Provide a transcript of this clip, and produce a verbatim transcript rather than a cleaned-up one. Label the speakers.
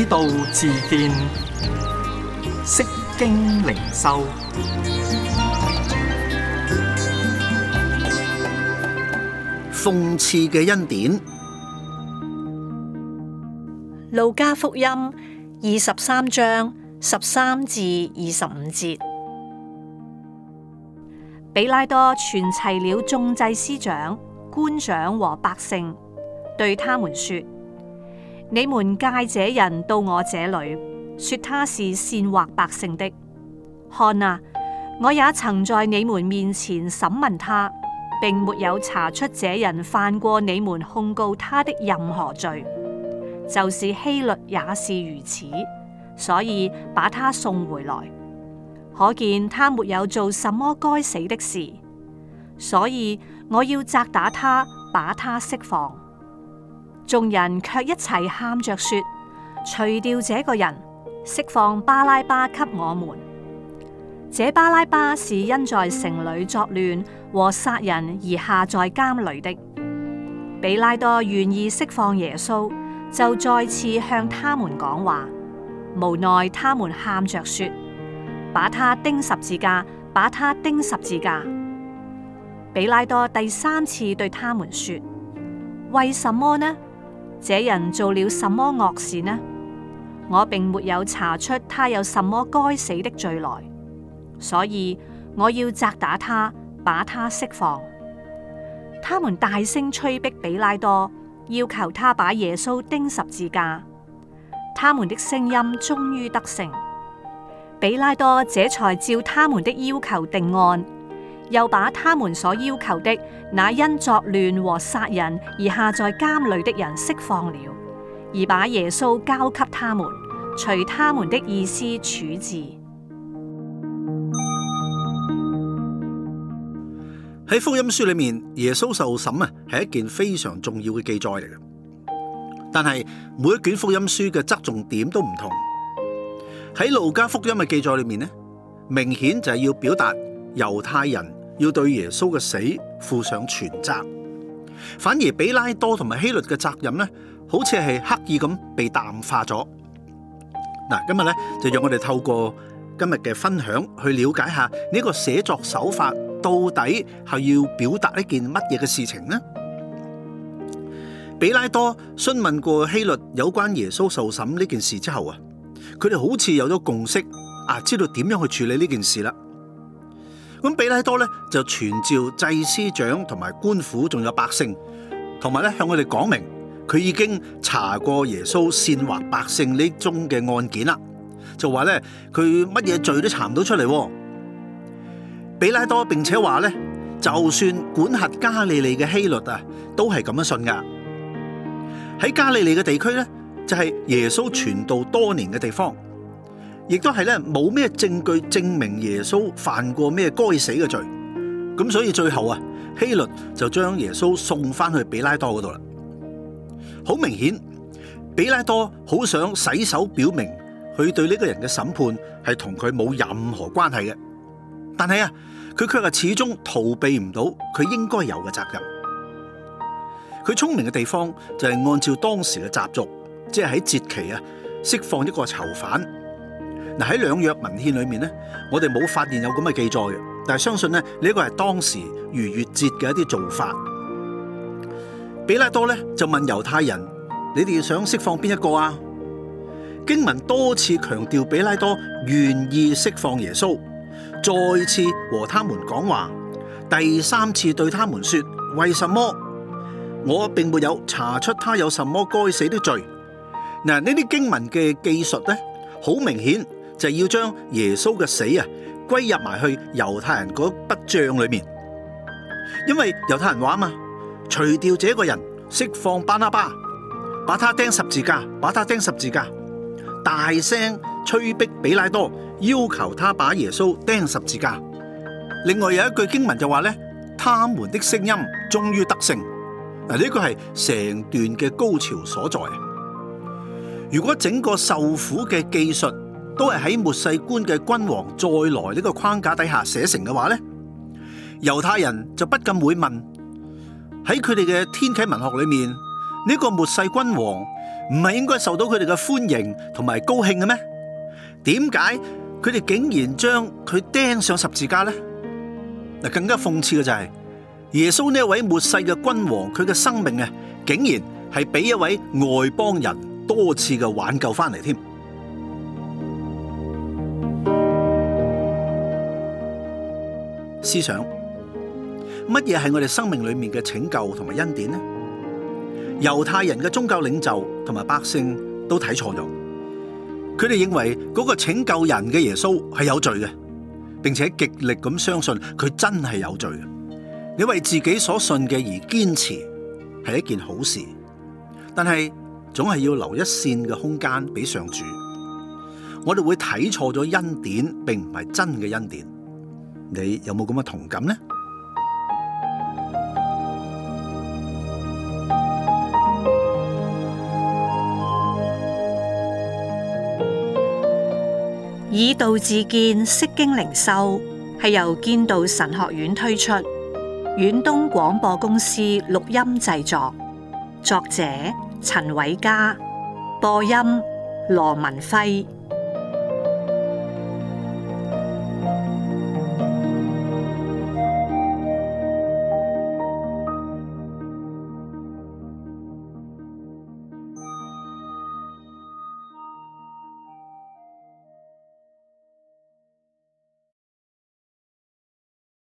Speaker 1: 道自見，釋經靈修。
Speaker 2: 諷刺嘅恩典。
Speaker 3: 路加福音二十三章十三至二十五節，比拉多傳齊了眾祭司長、官長和百姓，對他們說：你們介這人到我這裏，說他是煽惑百姓的。看啊，我也曾在你們面前審問他，並沒有查出這人犯過你們控告他的任何罪，就是希律也是如此，所以把他送回來。可見他沒有做什麼該死的事，所以我要責打他，把他釋放。眾人卻一齊喊着說：除掉這個人，釋放巴拉巴給我們。這巴拉巴是因在城裏作亂和殺人而下在監裏的。比拉多願意釋放耶穌，就再次向他們講話，無奈他們喊着說：把他釘十字架，把他釘十字架。比拉多第三次對他們說：為什麼呢？這人做了什麼惡事呢？我並沒有查出他有什麼該死的罪來，所以我要責打他，把他釋放。他們大聲催逼比拉多，要求他把耶穌釘十字架。他們的聲音終於得勝，比拉多這才照他們的要求定案，又把他們所要求的那因作亂和殺人而下在監裏的人釋放了，而把耶穌交給他們，隨他們的意思處置。
Speaker 2: 喺福音書裏面，耶穌受審啊，係一件非常重要嘅記載嚟嘅。但係每一卷福音書嘅側重點都唔同。喺路加福音嘅記載裏面呢，明顯就係要表達猶太人要對耶穌嘅死負上全責，反而比拉多同埋希律嘅責任呢，好似係刻意咁被淡化咗。嗱，今日呢，就讓我哋透過今日嘅分享去了解下呢個寫作手法到底係要表達一件乜嘢嘅事情呢？比拉多詢問過希律有關耶穌受審呢件事之後啊，佢哋好似有咗共識啊，知道點樣去處理呢件事啦。咁比拉多咧就傳召祭司長同埋官府，仲有百姓，同埋咧向我哋講明佢已經查過耶穌煽惑百姓呢宗嘅案件啦，就話咧佢乜嘢罪都查唔到出嚟。比拉多並且話咧，就算管轄加利利嘅希律啊，都係咁樣信噶。喺加利利嘅地區咧，就係耶穌傳道多年嘅地方，亦都係咧冇咩證據證明耶穌犯過咩該死嘅罪。咁所以最後啊，希律就將耶穌送翻去比拉多嗰度啦。好明顯，比拉多好想洗手表明佢對呢個人嘅審判係同佢冇任何關係嘅，但係啊，佢卻係始終逃避唔到佢應該有嘅責任。佢聰明嘅地方就係按照當時嘅習俗，即係喺節期啊釋放一個囚犯。嗱，喺兩約文獻裏面咧，我哋冇發現有咁嘅記載嘅，但係相信咧呢個係當時逾越節嘅一啲做法。比拉多咧就問猶太人：你哋想釋放邊一個啊？經文多次強調比拉多願意釋放耶穌，再次和他們講話，第三次對他們說：為什麼？我並沒有查出他有什麼該死的罪。嗱，呢啲經文嘅記述咧，好明顯就係要將耶穌嘅死啊歸入埋去猶太人嗰筆賬裏面。因為猶太人話嘛，除掉這個人，釋放巴拿巴，把他釘十字架，把他釘十字架，大聲催逼比拉多，要求他把耶穌釘十字架。另外有一句經文就話咧，他們的聲音終於得勝。嗱，呢個係成段嘅高潮所在。如果整個受苦嘅記述都係喺末世觀嘅君王再來呢個框架底下寫成嘅話咧，猶太人就不禁會問：喺佢哋嘅天啟文學裏面， 呢個末世君王唔係應該受到佢哋嘅歡迎同埋高興嘅咩？點解佢哋竟然將佢釘上十字架呢？嗱，更加諷刺嘅就係耶穌呢一位末世嘅君王，佢嘅生命啊，竟然係俾一位外邦人多次嘅挽救翻嚟添。思想乜嘢係我哋生命裏面嘅拯救同埋恩典呢？猶太人嘅宗教領袖同埋百姓都睇錯咗，佢哋認為嗰個拯救人嘅耶穌係有罪嘅，並且極力咁相信佢真係有罪嘅。你為自己所信嘅而堅持係一件好事，但係總係要留一線嘅空間俾上主。我哋會睇錯咗恩典，並唔係真嘅恩典。你有冇咁嘅同感呢？
Speaker 3: 以道自見，釋經靈修係由建道神學院推出，遠東廣播公司錄音製作，作者陳偉嘉，播音羅文輝。